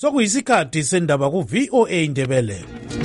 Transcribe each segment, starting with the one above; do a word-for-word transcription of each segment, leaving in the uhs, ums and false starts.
Sokuyisikhathi sendaba ku V O A Indebele.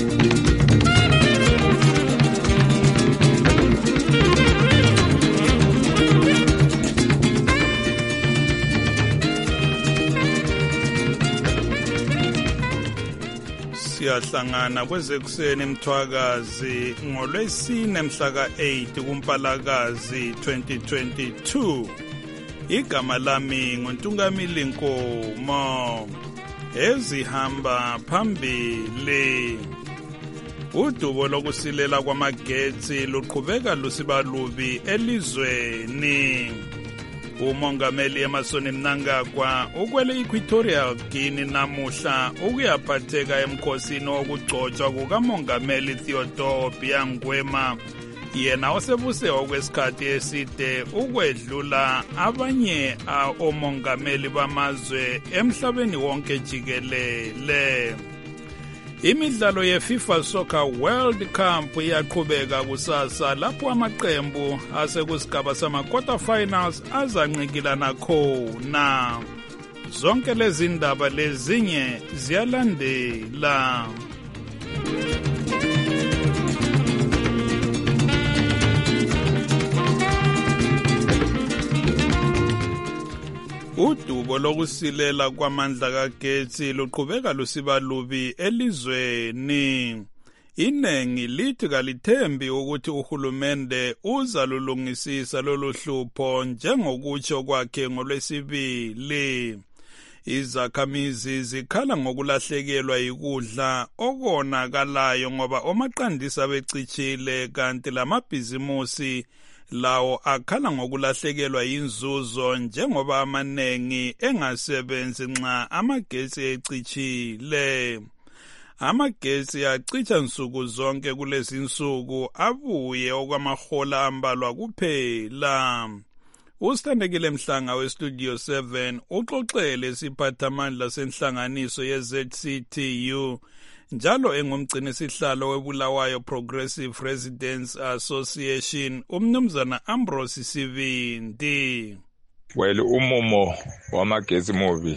Siyahlangana kwezekuseni eMthwakazi ngolwesine mhla ka eight kuMpalakazi twenty twenty-two. Igama lami nguNtungamili Nkomo. Ezihamba phambili. Udubo lokusilela kwamagetsi luqhubeka lusibalubi elizweni. Umongameli Emmerson Mnangagwa ukwele Equatorial Guinea namuhla ukuyaphatheka emkhosini wokugcotshwa kukamongameli Theodore Obiang Nguema, yena osebuse okwesikhathi eside ukwedlula abanye omongameli bamazwe emhlabeni wonke jikelele. Imidlalo ye-FIFA Soccer World Cup iyaqhubeka kusasa lapho amaqembu asekusigaba sama-quarter finals azanqikilana khona. Zonke lezi ndaba lezinye ziyalandela. Udubo lokusilela kwamandla kagetsi luqhubeka lusibalubi elizweni. Inengi lithi kalithembi ukuthi uhulumende uzalulungisisa lolu hlupho njengokutsho kwakhe ngolwesibili. Izakhamizi zikhala ngokulahlekelwa yikudla okonakalayo ngoba omaqandisa becitshile, kanti lamabhizimusi lawo akhala ngokulahlekelwa inzuzo njengoba amanengi engasebenzi nxa amagetsi ecitshile. Amagetsi acitsha nsuku zonke kulezi nsuku abuye okwamahola ambalwa kuphela. Usithandekile Mhlanga westudio seven uxoxele isiphathamandla senhlanganiso ye-Z C T U njalo engumgcini sihlalo weBulawayo Progressive Residents Association umnumzana Ambrose Sibindi. Well, umumo wamagetsi mobi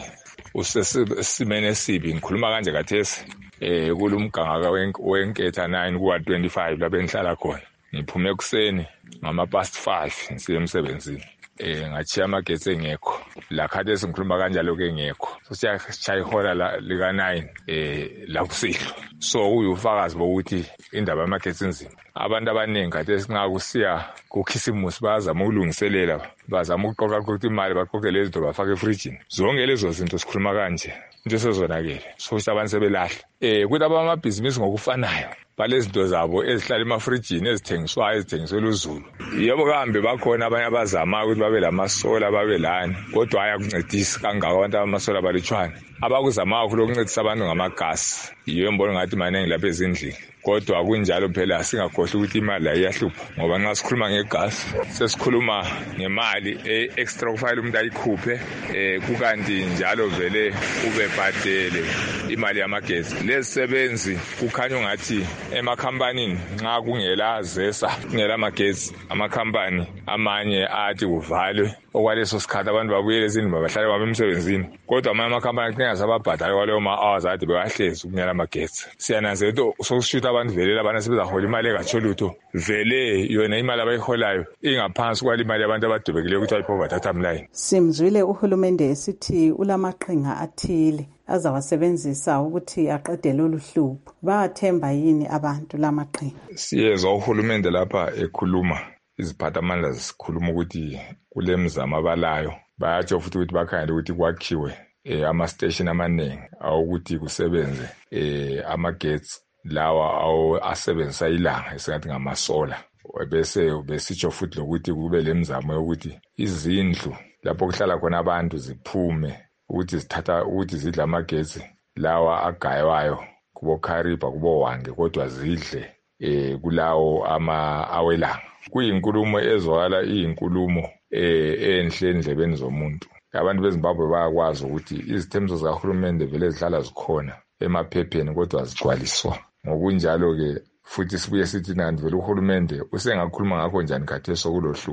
usesimene esibi, ngikhuluma kanje kathesi eh kulumganga wenketha nine kuwa twenty-five lapho engihlala khona. Ngiphume ekuseni ngama past five ngisiya emsebenzini. Eh ngachiya amagetsi engekho. La khathesi ngikhuluma kanjalo ke ngekho. So siyashaya ihora lika nine eh la kusidlo. So uyufakazi bokuthi indaba yamagetsi nzima. Abantu abaningi khathesi nxa kusiya kukhisimusi bazama ukulungiselela, bazama ukuqoqa ukuthi imali baqoqe lezi zinto bafake efrijini. Zonke lezo zinto sikhuluma kanje into sezonakele. So abantu sebelahla. Eh kuthi abamabhizinisi ngokufanayo balezi zinto zabo ezihlala emafrijini ezithengiswayo ezithengiselwa uZulu. Yebo kambe bakhona abanye abazama ukuthi babe lamasola babe lani, kodwa ayakuncedisa kangaka abantu abamasola balitshwana. Abakuzama kakhulu ukuncedisa abantu ngamagasi. Yiyo mbona ngathi manengi lapha ezindlini. Kodwa kunjalo phela singakhohlwa ukuthi imali la iyahlupha ngoba nxa sikhuluma ngegasi sesikhuluma ngemali e-extra kufanele umuntu ayikhuphe eh kukanti njalo vele ube bhadele imali yamagesi. Lezisebenzi kukhanya ungathi emakhampanini nxa kungela zesa kungela magesi amakhampani amanye athi kuvalwe okwaleso sikhathi abantu babuyele ezindlini bahlale baba emsebenzini, kodwa amanye amakhampani kudinga sababhadala kwaleyo ma-hours athi bebahlezi ukunyela amagesi. Siyananzela ukuthi sokushuta abantu vele abantu sebezahola imali engatsho lutho, vele yona imali abayiholayo ingaphansi kwale imali abantu abadubekileyo ukuthi ayi-poverty timeline. Simzwile uhulumende esithi ulamaqhinga athile azawasebenzisa ukuthi aqede lolu hlupho. Bayathemba yini abantu lamaqhinga? Siyezwa uhulumende lapha ekhuluma, iziphathamandla zikhuluma ukuthi kule mizamo abalayo bayatsho futhi ukuthi bakhangela ukuthi kwakhiwe eh ama-station amaningi awukuthi kusebenze eh amagetsi lawa awu asebenzisa ilanga esingathi ngamasola. Bese besitsho futhi lokuthi kube lemizamo yokuthi izindlu lapho kuhlala khona abantu ziphume ukuthi zithatha ukuthi zidla amagetsi lawa agaywayo kubo Kariba kubo Wange, kodwa zidle eh kulawo ama awelanga. Kuyinkulumo ezwakala iyinkulumo eh enhle endlebeni zomuntu. Abantu beZimbabwe bayakwazi ukuthi izithembiso zikahulumende vele zihlala zikhona emaphepheni kodwa zigcwaliswa. Ngokunjalo ke futhi sibuye sithi nanti vele uhulumende usengakhuluma ngakho njani khathesi kulohlupho.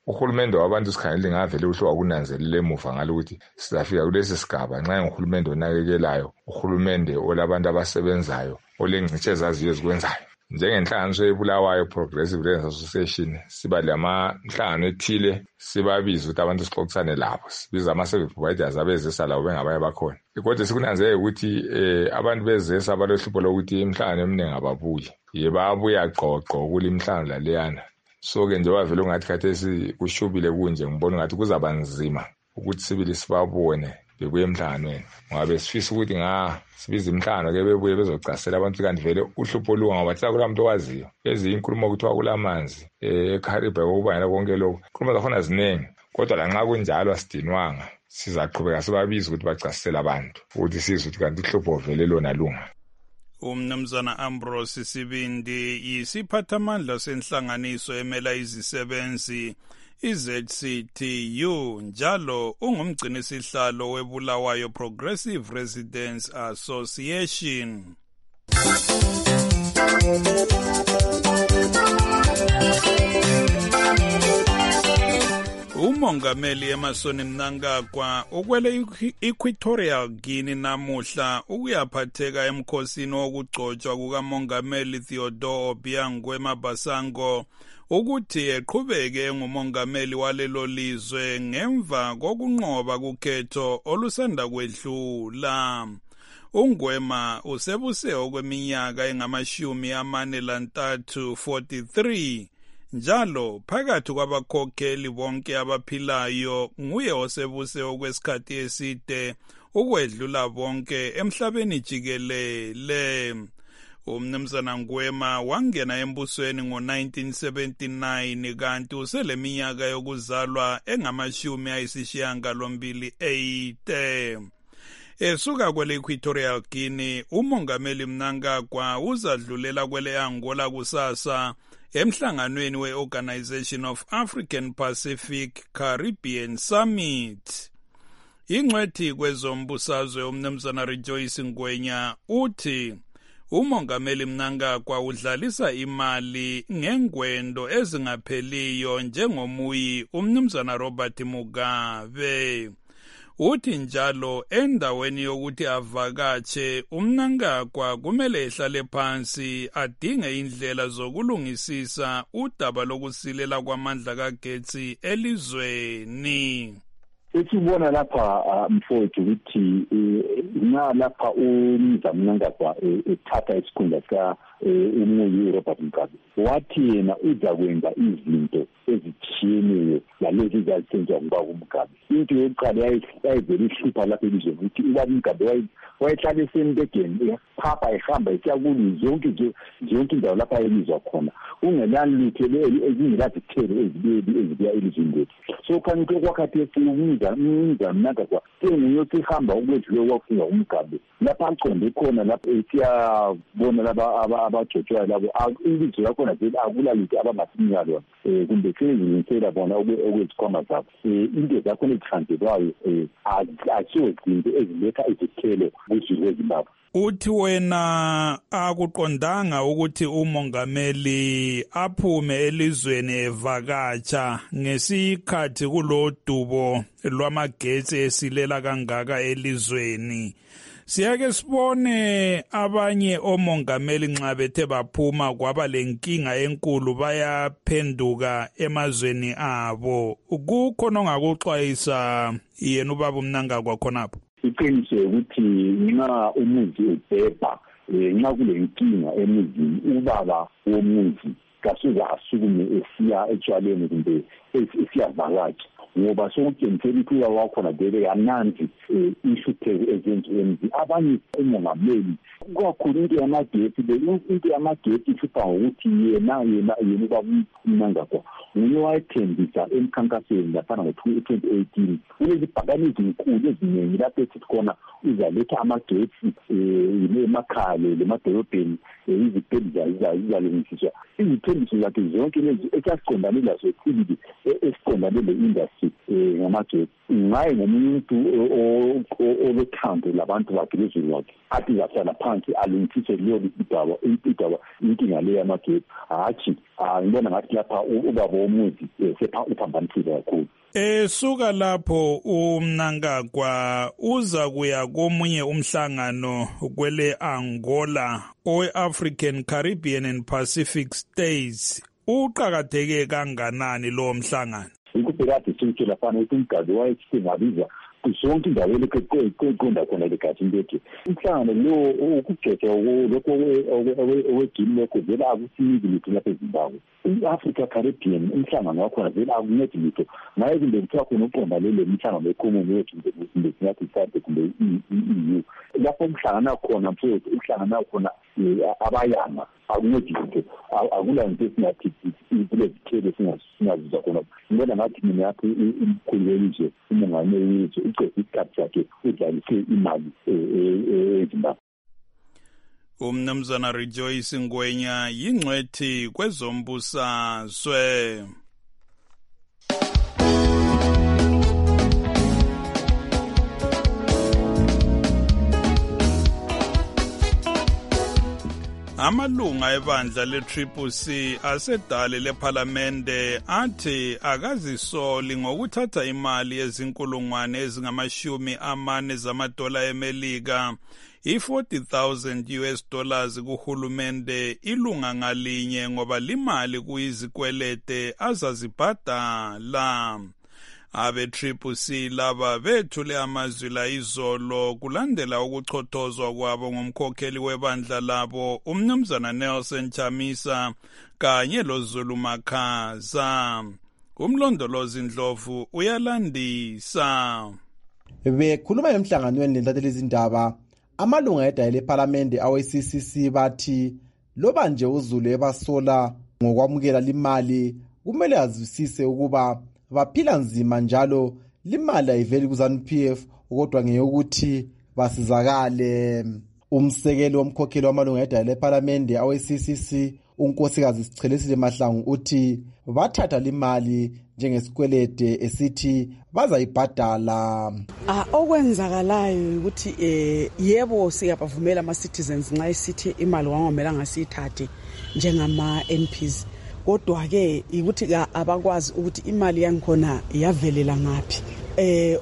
uhulumende wabantu sikhangelile ngavele uhlowa kunanzelele emuva ngalokuthi sizafika kulesi sigaba nxa nguhulumende onakekelayo, uhulumende olabantu abasebenzayo, olengcitshe ezaziyo ezikwenzayo. Njengenhlanganiso eBulawayo Progressive Learners Association siba lamahlanganiso ethile sibabiza ukuthi abantu sixoxisane labo, sibiza ama-service providers abezesa labo bengabaye bakhona. Kodwa sikunanzelele ukuthi eh, abantu bezesa abalohlupho lokuthi imhlangano eminingi ababuyi, yebabuya qoqo kule mhlangano laleyana. So-ke nje wavele ungathi khathesi kushubile kunje, ngibona ngathi kuzaba nzima ukuthi sibili sibabone bebuye emhlanganweni, ngoba besifisa ukuthi nga sibiza imhlangano ke bebuye bezocasela abantu kanti vele uhlupho lunga ngoba thina kulamuntu owaziyo. Ezinye inkulumo kuthiwa kulamanzi eKharibe okubangela konke lokho, inkulumo zakhona ziningi, kodwa lanxa kunjalo asidinwanga, sizaqhubeka sibabiza ukuthi bacasele abantu ukuthi sizwe ukuthi kanti uhlupho vele lona lunga. Umnumzana Ambrose Sibindi yisiphathamandla senhlanganiso emela izisebenzi i-Z C T U, njalo ungumgcini sihlalo weBulawayo Progressive Residents Association. Umongameli Emmerson Mnangagwa ukwele Equatorial Guinea namuhla ukuyaphatheka emkhosini wokugcotshwa kukamongameli Theodore Obiang Mabasango ukuthi eqhubeke ngumongameli walelo lizwe ngemva kokunqoba kukhetho olusanda kwedlula. uNgwema usebuse okweminyaka engamashumi amane lantathu forty-three, njalo phakathi kwabakhokheli bonke abaphilayo nguye osebuse okwesikhathi eside ukwedlula bonke emhlabeni jikelele. Umnumzana Ngwema wangena embusweni ngo-nineteen seventy-nine kanti useleminyaka yokuzalwa engamashumi ayisishiyagalombili eighty. Esuka kwele Equatorial Guinea, umongameli Mnangagwa uzadlulela kwele Angola kusasa emhlanganweni we-Organization of African Pacific Caribbean Summit. Ingcwethi kwezombusazwe umnumzana Rejoice Ngwenya uthi umongameli Mnangagwa udlalisa imali ngengwendo ezingapheliyo njengomuyi umnumzana Robert Mugabe. Uthi njalo endaweni yokuthi avakatshe uMnangagwa kumele ehlale phansi adinge indlela zokulungisisa udaba lokusilela kwamandla kagetsi elizweni. Esibona lapha mfowethu ukuthi na lapha uMnangagwa ethatha isikhundla sika umuyi Robert Mugabe, wathi yena uza kwenza izinto ezitshiyeneyo lalezi ezazisenziwa nguba uMugabe. Into yokuqala yayivele ihlupha lapha elizweni ukuthi uba uMugabe wayehlala esembedeni phapha ehamba esiyakulu zonke zonke indawo lapha elizwa khona ungelalutho ezingelathithelo ezibili ezibuya elizweni lethu. So kanti okwakhathesi umnumzana Mnangagwa senguye osihamba ukwedlule kwakufunga uMugabe lapha aqonde khona lapha esiyabona laba abajotshwayo labo ilizwe lakhona vele akulalutho abangasinya lona kumbe sezinisela bona okwezikhwama zabo. Into zakhona ezihlanzelwayo asiyo zinto eziletha izithelo kuzizwe eZimbabwe. Uthi wena akuqondanga ukuthi umongameli aphume elizweni evakatsha ngesikhathi kulodubo lwamagetsi esilela kangaka elizweni. Siyake sibone abanye omongameli nxa bethe baphuma kwaba lenkinga enkulu bayaphenduka emazweni abo. Kukhona ongakuxwayisa yena ubaba Mnangagwa khonapho? Iqiniso ukuthi nxa umuzi ubhebha nxa kulenkinga emuzini ubaba womuzi kasuza asukume esiya etshwaleni kumbe esiyavakatsha, ngoba sokutshengisela ukuthi ubaba wakhona vele yananzi ihlupheko ezenziwe emzini. Abanye umongameli kakhulu into yamagetsi into yamagetsi ihlupha ngokuthi yena yena yena ubaba uMnangagwa nguye wayethembisa emkhankasweni laphana ngo-twenty eighteen kulezibhakane ezinkulu eziningi lapho esithi khona uzaletha amagetsi emakhaya lemadolobheni, izibhedlela zizalungisiswa. Izithembiso zakhe zonke lezi esasiqondane lazo sibili esiqondane le-industry ngamagetsi. Ngaye ngomuntu olothando labantu bakhe lezweni wakhe athi zahlala phansi alungisise leyo idaba idaba inkinga le yamagetsi. Hatshi ngibona ngathi lapha ubaba womuzi sephambanisile kakhulu. Esuka lapho uMnangagwa uza kuya komunye umhlangano kwele Angola owe-African, Caribbean and Pacific States. Uqakatheke kanganani lo mhlangano? Ukubhekade sitshela fana ukuthi umgadi wayesingabiza zonke indawo leqonda khona legathi into umhlangano lo ukugcetsha lokho owegini lokho vela akusiniki litho lapha eZimbabwe. I-Africa Caribbean umhlangano wakhona vela akuncedi litho ngaye kumbe kuthiwa khona uqonda lelo mhlangano wecommon yethu kumbe singathi isade kumbe i-E U lapho umhlangano khona mfowethu umhlangano khona abayanga akuncedi litho akula into esingathi kulezithelo singazizwa khona. Ngibona ngathi mina yaphi umkhulu welizwe umongameli welizwe uqede isikhathi sakhe udlalise imali eZimbabwe. Umnumzana Rejoice Ngwenya yingcwethi kwezombusazwe. Amalunga ebandla le-Triple C asedale lephalamende athi akazisoli ngokuthatha imali ezinkulungwane ezingamashumi amane zamadola eMelika i-forty thousand U S dollars kuhulumende ilunga ngalinye ngoba limali kuyizikwelete azazibhadala. Abe-Triple C laba bethule amazwi la izolo kulandela ukuchothozwa kwabo ngumkhokheli webandla labo umnumzana Nelson Chamisa kanye loZulu Makhaza. Umlondolozi Ndlovu uyalandisa. Bekhuluma emhlanganweni lenhlatheli izindaba amalunga edayile eParliament awe-C C C bathi loba nje uZulu ebasola ngokwamukela limali kumele azwisise ukuba baphila nzima njalo limali ayiveli ku-ZANU P F kodwa ngeyokuthi basizakale. Umsekeli womkhokheli wamalunga edayile eParliament awe-C C C unkosikazi Sichelesile Mahlangu uthi bathatha limali njengesikwelede esithi bazayibhadala. Ah okwenzakalayo ukuthi eh yebo siyabavumela ama citizens nxa isithi imali wangomela ngasithathe njengama M Ps kodwa ke ukuthi abakwazi ukuthi imali yangikhona yavelela ngapi. Eh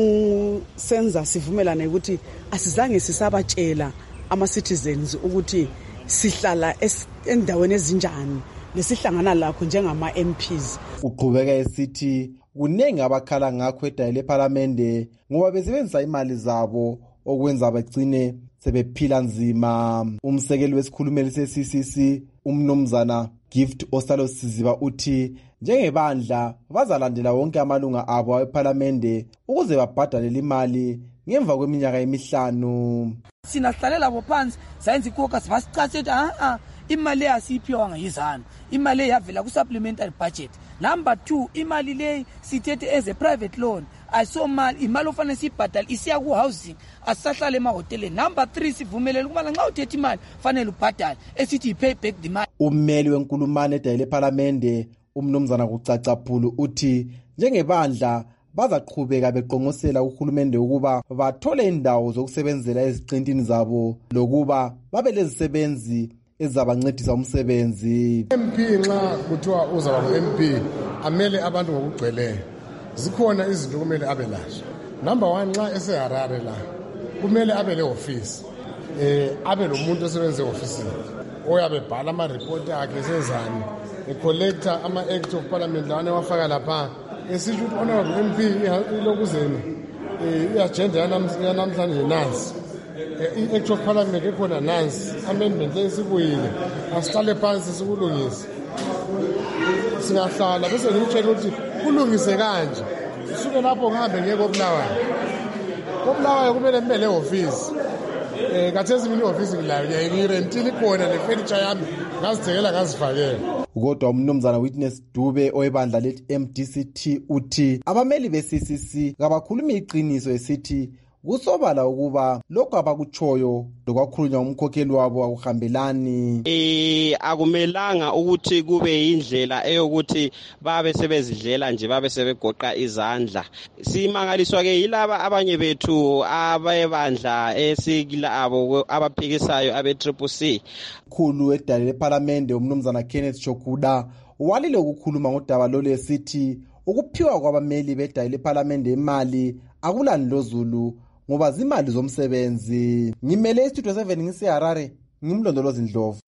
okusenza sivumelane ukuthi asizange sisabatshela ama citizens ukuthi sihlala endaweni ezinjani lesihlangana lakho njengama M Ps. Uqhubeka esithi kunengi abakhala ngakho edayile eParliament ngoba besebenzisa imali zabo okwenza bagcine sebephila nzima. Umsekeli wesikhulumeli se-C C C umnumzana Gift Osalo Siziba uthi njengebandla bazalandela wonke amalunga abo eParliament ukuze babhadale imali ngemva kweminyaka emihlanu. Sinahlalela bophansi sayenza ikhokha sibasichaze ukuthi ah ah imali asiphiwa ngizana imali yavela ku supplementary budget. Number two imali le sithethe as a private loan asomali imali ofanele sibhadala isiya ku housing asahlala emahoteleni. Number three sivumelele ukubana nxa uthethe imali fanele ubhadale esithi pay back the money. Ummeli wenkulumane edayile eParliament umnumzana kucacaphulu uthi njengebandla bazaqhubeka beqongosela uhulumende ukuba bathole indawo zokusebenzela eziqintini zabo lokuba babe lezisebenzi ezabancedisa umsebenzi. M P nxa kuthiwa uzaba ngu-M P amele abantu ngokugcweleyo. Zikhona izinto kumele abe lazo. Number one nxa eseHarare la kumele abe le-office eh abe lomuntu osebenza e-ofisini oyabe bhala ama-report akhe senzani ecollector ama-act of parliament lawane wafaka lapha esithi ukuthi honorable M P ilokuzeni i-agenda yanamhlanje nansi i-act of parliament ekhona nansi amendment lesibuyile asihlale phansi sikulungise singahlala bese ngimtshela ukuthi kulungise kanje suke lapho ngihambe ngeke koBulawayo koBulawayo kumele mbe le office eh kathesi mina i-office ngilayo ngirentile khona le-furniture yami ngazithengela ngazifakela. Kodwa umnumzana Witness Dube oyebandla lethi M D C T uthi abameli be-C C C kabakhuluma iqiniso esithi kusobala ukuba lokho abakuchoyo lokwakhulunywa umkhokheli wabo akuhambelani. Eh akumelanga ukuthi kube indlela eyokuthi babe sebezidlela nje babe sebegoqa izandla. Simangaliswa ke yilaba abanye bethu abayebandla esikila abo abaphikisayo abe-Triple C. Khulu edale leParliament umnumzana Kenneth Chokuda walile ukukhuluma ngodaba lolu esithi ukuphiwa kwabameli bedayi lephalamende imali akulani lozulu ngoba zimali zomsebenzi. Ngimele istudio seven ngisiHarare, ngimlondolozi Ndlovu.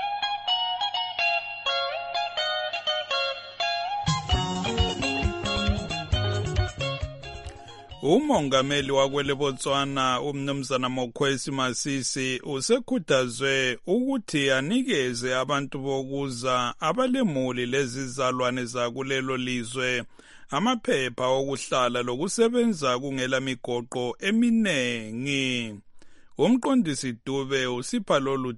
Umongameli wakwele Botswana umnumzana Mokwesi Masisi usekhuthazwe ukuthi anikeze abantu bokuza abalemuli lezizalwane zakulelo lizwe amaphepha okuhlala lokusebenza kungela migoqo eminengi. Umqondisi Dube usipha lolu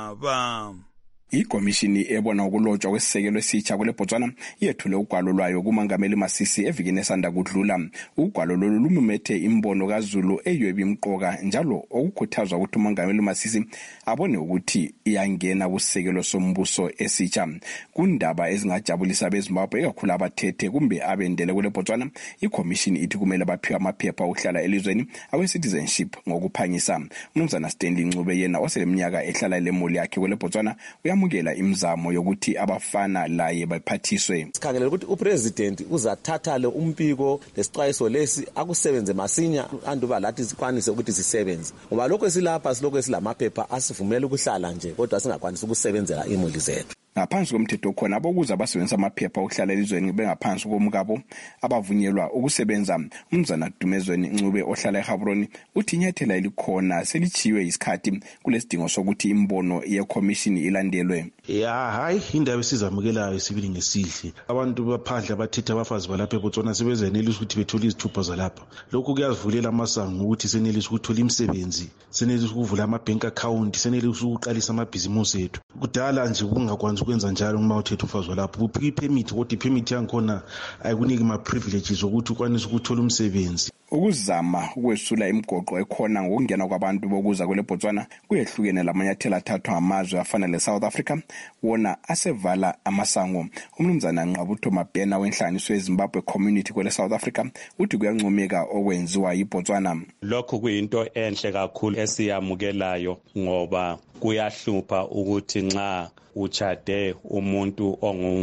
daba. Ikomishini ebona ukulotshwa kwesisekelo esitsha kule Botswana yethule ugwalo lwayo kuMongameli Masisi evikini esanda kudlula. Ugwalo lolu lumumethe imbono kaZulu eyebe imqoka njalo okukhuthazwa ukuthi uMongameli Masisi abone ukuthi iyangena kusekelo sombuso esitsha. Kundaba ezingajabulisa beZimbabwe ekakhulu abathethe kumbe abendele kule Botswana, ikomishini ithi kumele baphiwe amaphepha okuhlala elizweni awe citizenship ngokuphangisa. Mnumzana Stanley Ncube yena oseleminyaka ehlala lemuli yakhe kule Botswana uyamukela imizamo yokuthi abafana laye baphathiswe. Sikhangele ukuthi upresident uzathatha le umpiko lesixwayiso lesi akusebenze masinya anduba lathi sikwanise ukuthi sisebenze. Ngoba lokho esilapha silokho esilamaphepha asivumela ukuhlala nje kodwa singakwanisi ukusebenzela imuli zethu. Ngaphansi komthetho khona abokuza basebenzisa amaphepha okuhlala elizweni bengaphansi komkabo abavunyelwa ukusebenza. Umzana Dumezweni Ncube ohlala eGaborone uthi inyathela elikhona selichiwe isikhathi kulesidingo sokuthi imbono yeCommission ilandelwe. Ya hayi indaba esizamukelayo isibili ngesihle. Abantu baphandle abathethe abafazi balapha eBotswana sebezenelisa ukuthi bethole izithupha zalapha. Lokhu kuyazivulela amasango ukuthi senelisa ukuthola imisebenzi, senelisa ukuvula ama-bank account, senelisa ukuqalisa amabhizimusi ethu. Kudala nje kungakwanisi ukwenza njalo uma uthethe umfazi walapha. Uphi ipermit kodwa ipermit yankhona ayikuniki ama privileges ukuthi ukwanise ukuthola umsebenzi. Ukuzama ukwesula imigoqo ekhona ngokungena kwabantu bokuza kule Botswana kuyehlukene lamanyathelo athathwa amazwe afana leSouth Africa wona asevala amasango. Umnumzana Nqabutho Mabhena wenhlaniso yeZimbabwe community kule South Africa uthi kuyancomeka okwenziwa yiBotswana. Lokho kuyinto enhle kakhulu esiyamukelayo ngoba kuyahlupha ukuthi nxa uchade umuntu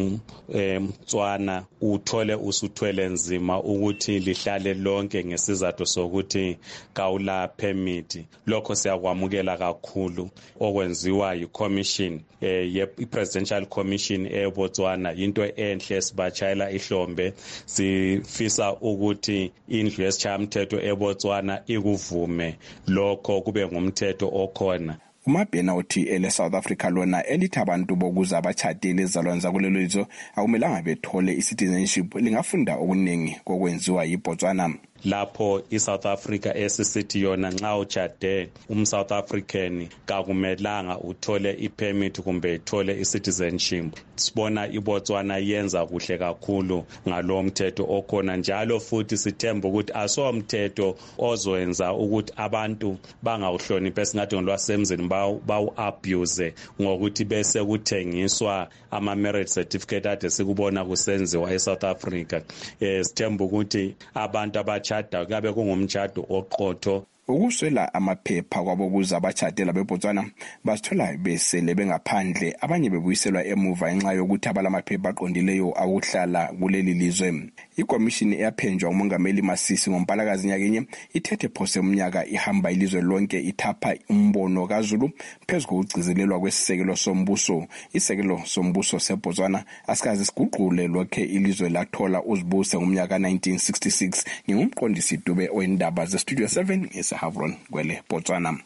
ongumtswana uthole usuthwele nzima ukuthi lihlale lonke ngesizathu sokuthi kawula permit. Lokho siyakwamukela kakhulu okwenziwa yiCommission eh ye-Presidential Commission eBotswana into enhle sibachayela ihlombe. Sifisa ukuthi indlu yesichamthetho eBotswana ikuvume lokho kube ngumthetho okhona. Umabhena uthi ele South Africa lona elithi abantu bokuza abachadile izalwane zakulelo lizwe akumelanga bethole i-citizenship lingafunda okuningi kokwenziwa yiBotswana. Lapho iSouth Africa esisithi yona nxa uchade umSouth African kakumelanga uthole ipermit kumbe uthole icitizenship. Sibona iBotswana yenza kuhle kakhulu ngalomthetho okhona njalo futhi sithemba ukuthi asomthetho ozoyenza ukuthi abantu bangawuhloniphe singathi ngolwasemzini bawu abuse ngokuthi bese kuthengiswa ama marriage certificate ade sikubona kusenziwa eSouth Africa. Eh sithemba ukuthi abantu abachada kabe kungumtshado oqotho. Ukuswela amaphepha kwabokuza abachadela beBotswana basithola besele bengaphandle abanye bebuyiselwa emuva enxa yokuthi abalamaphepha aqondileyo akuhlala kuleli lizwe. Ikomishini eyaphenjwa uMongameli Masisi ngoMpalakazi nyakenye ithethe phose umnyaka ihamba ilizwe lonke ithapha umbono kaZulu phezulu kokugcizelelwa kwesisekelo sombuso. Isekelo sombuso seBotswana asikaze siguqule lokho ilizwe lathola uzibuse ngomnyaka nineteen sixty-six. Ngingumqondisi Dube oindaba ze Studio seven eSehavron kwele Botswana.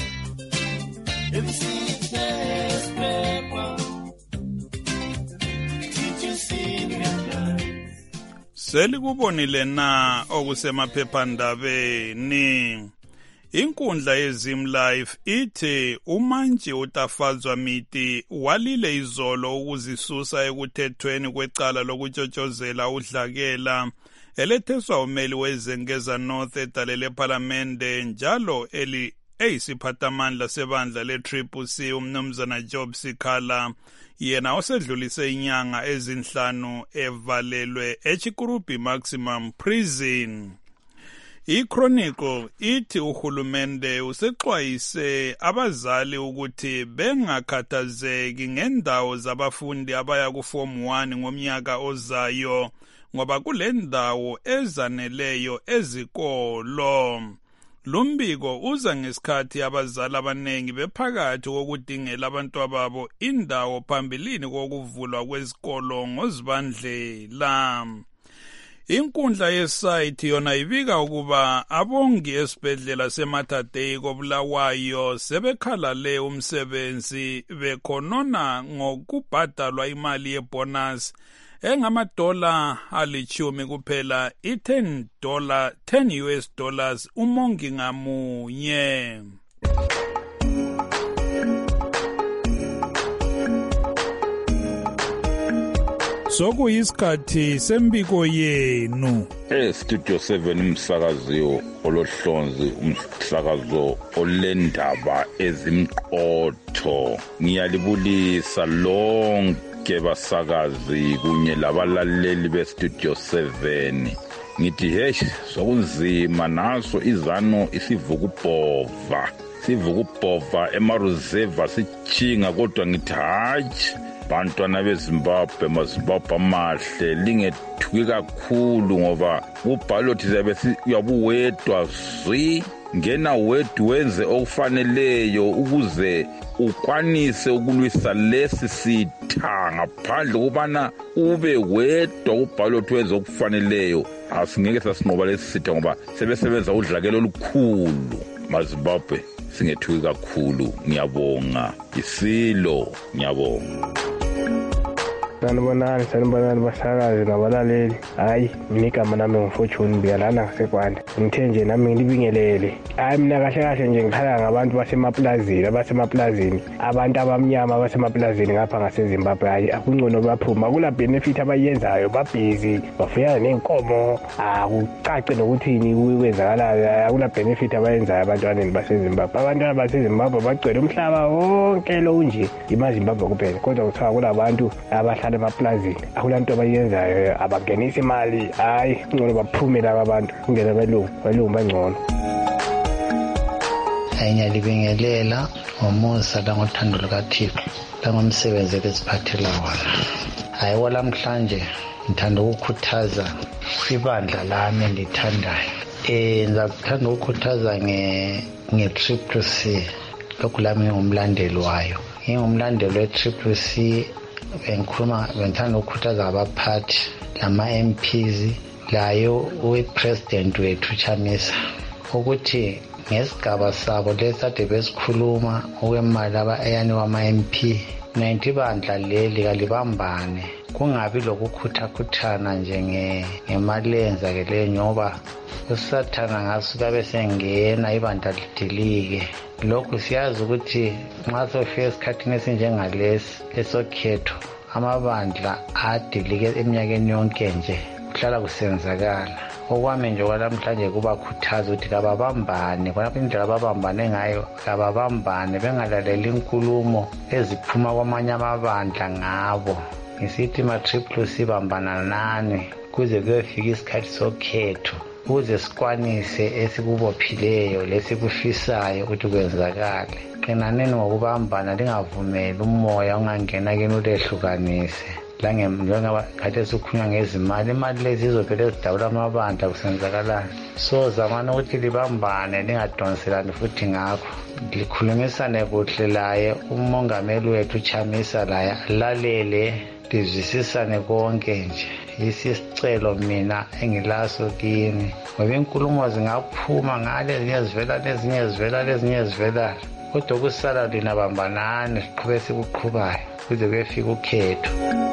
Selikubonile na okusemaphephandabeni. Inkundla yeZimlife ithi uMantshi uTafazwa Miti walile izolo ukuzisusa ekuthethweni kwecala lokutshotshozela udlakela eletheswa umeli wezengeza North edalele ePhalamende njalo eli eyisiphathamandla sebandla le-Triple C umnumzana Job Sikhala yena osedlulise inyanga ezinhlanu evalelwe eChikurubi Maximum Prison. I-Chronicle ithi uhulumende usexwayise abazali ukuthi bengakhathazeki ngendawo zabafundi abaya ku-Form one ngomnyaka ozayo ngoba kule ndawo ezaneleyo ezikolo. Lumbiko uza ngesikhathi abazali abanengi bephakathi kokudingela abantwababo indawo phambilini kokuvulwa kwezikolo ngoZibandlela. Inkundla yesayithi yona ibika ukuba abongi esibhedlela seMatadei koBulawayo sebekhalale umsebenzi bekhonona ngokubhadalwa imali yebonus engamadola alichumi kuphela i-ten dollar ten U S dollars umongi ngamunye. Sokuyisikhathi sembiko yenu. Eh Studio seven umsakazo olohlonzi umsakazo olendaba ezimqotho. Ngiyalibulisa lonke basakazi kunye labalaleli be Studio seven. Ngithi hey sokunzima naso izano isivuka ubhova. Sivuka ubhova eMaruzeva sichinga kodwa ngithi hayi bantwana beZimbabwe maZimbabwe amahle lingethuki kakhulu ngoba ubhalothi zabe uyabuwedwa zwi ngena wedwa wenze okufaneleyo ukuze ukwanise ukulwisa lesi sitha ngaphandle kubana ube wedwa ubhalothi wenze okufaneleyo asingeke sasinqoba lesi sitha ngoba sebesebenza udlakelo olukhulu maZimbabwe singethuki kakhulu. Ngiyabonga isilo, ngiyabonga. Sanibonani, sanibonani basakazi nabalaleli. Hayi, mina igama nami ngiFortune Mbiyalana ngaseKwanda. Ngithe nje nami ngilibingelele. Hayi mina kahle kahle nje ngikhala ngabantu basemaplazini, abasemaplazini. Abantu abamnyama basemaplazini ngapha ngaseZimbabwe. Hayi akungcono baphuma kula benefit abayenzayo, babhizi, bafuyana nenkomo. Akucace nokuthini kwenzakala akula benefit abayenzayo abantwaneni baseZimbabwe. Abantwana baseZimbabwe bagcwele umhlaba wonke lo nje imaZimbabwe kuphela. Kodwa kuthiwa kulabantu abahlala emaplazini akulanto abayenzayo abangenisa imali. Hayi ngcono baphume laba abantu kungena belungu belungu bangcono. Ngiyalibingelela ngomusa langothando lukaThixo langomsebenzi esiphathela wona. Hayi walamhlanje ngithanda ukukhuthaza ibandla lami endithandayo. Eh ngizakuthanda ukukhuthaza nge nge Triple C lokhu lami ngumlandeli wayo. Ngingumlandeli we Triple C. Bengikhuluma bengithanda ukukhuthaza abaphathi lama M Ps layo upresident wethu Chamisa ukuthi ngesigaba sabo lesade besikhuluma okwemali abayani wama M P ninety bandla leli kalibambane kungabi lokukhuthakuthana nje ngemali eyenzakeleyo ngoba usathana ngasuka besengena ibandla lidilike. Lokhu siyazi ukuthi nxa sofika esikhathini esinjengalesi esokhetho amabandla adilike eminyakeni yonke nje kuhlala kusenzakala. Okwami nje kwalamhlanje kubakhuthaza ukuthi kababambane khona indlela ababambane ngayo kababambane bengalaleli inkulumo eziphuma kwamanye amabandla ngabo. Ngisithi ma Triple C bambana nani kuze kuyofika isikhathi sokhetho ukuze sikwanise esikubophileyo lesikufisayo ukuthi kwenzakale. Qinaneni ngokubambana lingavumeli umoya ungangena kini ulehlukanise. Langemnjengoba kade sikhunywa ngezimali imali lezi izovele zidawula amabandla kusenzakalani. So zamana ukuthi libambane lingadonselani futhi ngakho. Likhulumisane kuhle laye umongameli wethu Chamisa laye lalele lizwisisane konke nje. Isicelo mina engilaso kini ngoba inkulumo zingaphuma ngale ezinye zivela lezinye zivela lezinye zivela kodwa kusala lina bambanani siqhubeke sikuqhubayo kuze kuyefika ukhetho.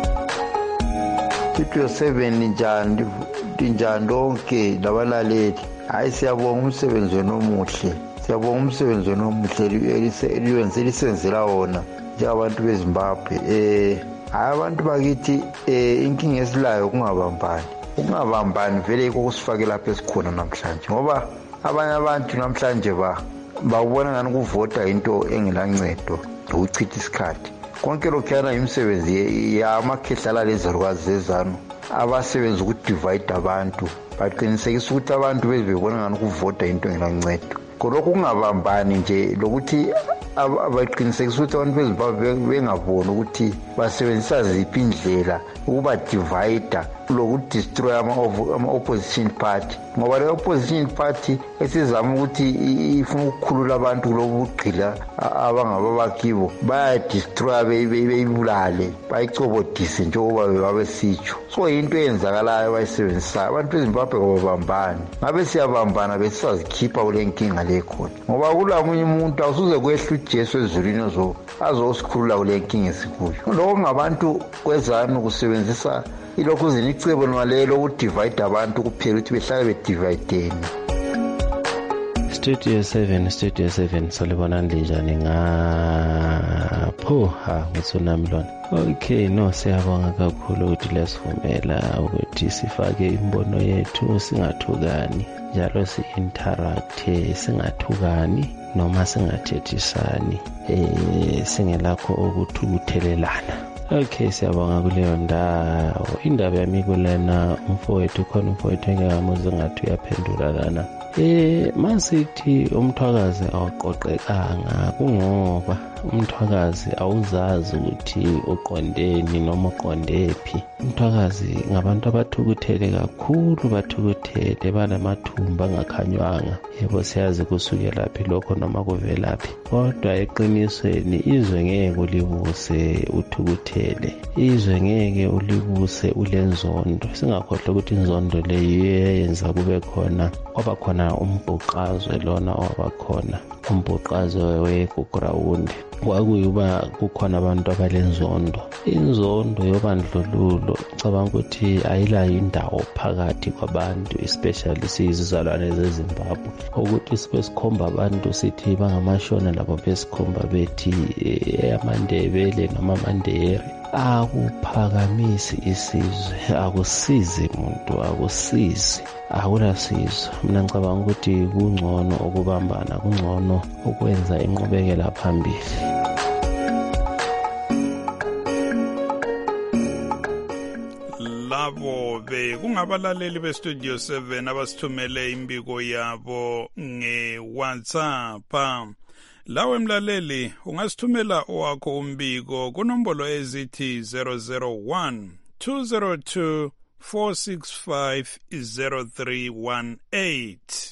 Studio seven njani njani lonke labalaleli. Hayi siyabonga umsebenzi omuhle. Siyabonga umsebenzi omuhle eliwenze lisenzela wona njengabantu beZimbabwe. Eh abantu bakithi eh inkinga esilayo kungabambani. Ungabambani vele iko kusifake lapha esikhona namhlanje ngoba abanye abantu namhlanje ba bawubona ngani ukuvota into engelancedo ukuchitha isikhathi. Konke lokho yana imisebenzi yamakhehlala lezarukwazi zezanu abasebenza ukudivide abantu baqinisekisa ukuthi abantu bezibebona ngani ukuvota into engelancedo kolokhu kungabambani nje lokuthi abaqinisekisa ukuthi abantu bezimbabwe bengaboni ukuthi basebenzisa ziphi indlela ukuba divider lokudestroy ama-opposition party ngoba le-opposition party esizama ukuthi ifuna ukukhulula abantu kulobu bugqila abangababakibo bayadestroya beyibulale bayicobodise njengoba babesitsho so yinto eyenzakalayo abayisebenzisayo abantu bezimbabwe kababambani ngabe siyabambana besisazikhipha kule nkinga le khona ngoba kulamunye umuntu awusuze kwehla ujesu ezulwini azosikhulula kule nkinga esikuyo lokho ngabantu kwezanu kusebenzisa ilokhu zinicebo nalelo ukudivide abantu kuphela ukuthi behlale bedivideni. Studio seven, Studio seven, salibonani linjani ngapho ha ngitsunami lona. Okay, no siyabonga kakhulu ukuthi lesivumela ukuthi sifake imbono yethu singathukani njalo si-interact singathukani noma singathethisani eh singelakho ukuthuthelelana. Okay, siyabonga kuleyo ndawo. Indaba yami kulena umfowethu khona umfowethu engekamuzi ngathi uyaphendula lana. Eh masithi umthwakazi awuqoqekanga kungoba umthwakazi awuzazi ukuthi uqondeni noma uqondephi. Umthwakazi ngabantu abathukuthele kakhulu bathukuthele banamathumba angakhanywanga. Yebo siyazi kusukela laphi lokho noma kuvelaphi. Kodwa eqinisweni izwe ngeke ulibuse uthukuthele. Izwe ngeke ulibuse ulenzondo. Singakhohlwa ukuthi inzondo leyo yenza kube khona kwaba khona umbhuqazwe lona wabakhona umbhuqazwe wegugrawundi kwakuyuba kukhona abantu abalenzondo. Inzondo yobandlululo cabanga ukuthi ayilayo indawo phakathi kwabantu especially sizizalwane zeZimbabwe ukuthi sibe sikhomba abantu sithi bangamashona labo besikhomba bethi amandebele noma amandere akuphakamisi isizwe akusizi umuntu akusizi akulasizo. Mina ngicabanga ukuthi kungcono ukubambana kungcono ukwenza inqubekela phambili. Labo be kungabalaleli be Studio seven abasithumele imbiko yabo nge-WhatsApp. Lawe mlaleli ungasithumela owakho umbiko kunombolo ezithi zero zero one two zero two four six five zero three one eight.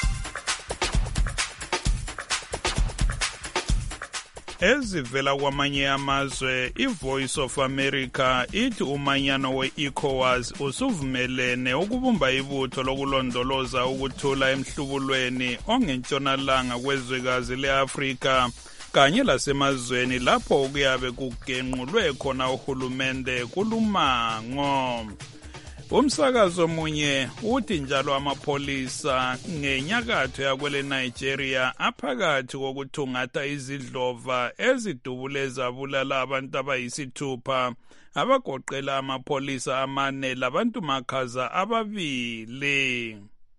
Ezivela kwamanye amazwe, iVoice of America ithi umanyano we-ECOWAS usuvumelene ukubumba ibutho lokulondoloza ukuthula emhlubulweni ongentshonalanga kwezwekazi le-Afrika kanye lasemazweni lapho kuyabe kugenqulwe khona uhulumende kulumango. Umsakazo munye uthi njalo amapholisa ngenyakatho yakwele Nigeria aphakathi kokuthungatha izidlova ezidubule zabulala abantu abayisithupha abagoqela amapholisa amane labantu makhaza ababili.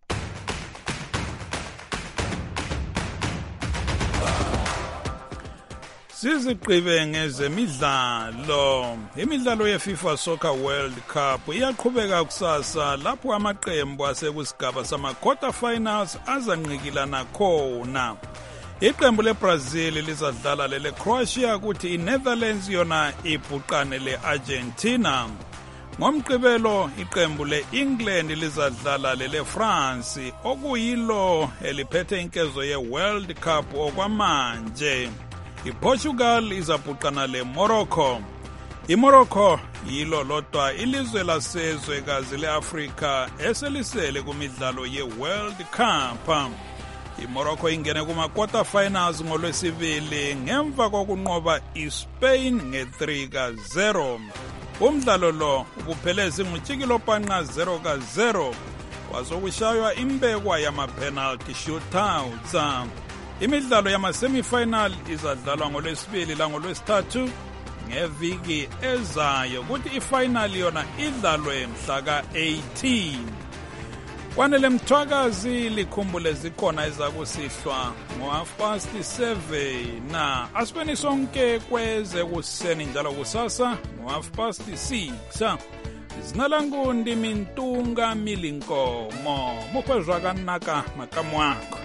Siziqibe ngezemidlalo. Imidlalo yeFIFA Soccer World Cup iyaqhubeka kusasa lapho amaqembu asekusigaba sama quarter finals azanqikilana khona. Iqembu leBrazil lizadlala lele Croatia kuthi iNetherlands yona ibhuqane leArgentina. Ngomgqibelo iqembu leEngland lizadlala lele France okuyilo eliphethe inkezo yeWorld Cup okwamanje. iPortugal izabhuqana leMorocco. iMorocco yilo lodwa ilizwe lasezwekazi leAfrika eselisele kumidlalo yeWorld Cup. iMorocco ingene kuma-quarter finals ngolwesibili ngemva kokunqoba iSpain nge-three ka zero. Umdlalo lo ubuphelezi ngutshikilophanqa zero ka zero wazokushaywa imbekwa yama-penalty shootouts. Imidlalo yama-semifinal izadlalwa ngolwesibili langolwesithathu ngeviki ezayo kuthi ifinal yona idlalwe mhla ka-eighteen. Kwanele Mthwakazi likhumbule zikhona ezakusihlwa ngo-half past seven na asibeni sonke kweze kuseni njalo kusasa ngo-half past six. zina langu ndi Mintunga Milinkomo mukwezwa kanaka makamu wako.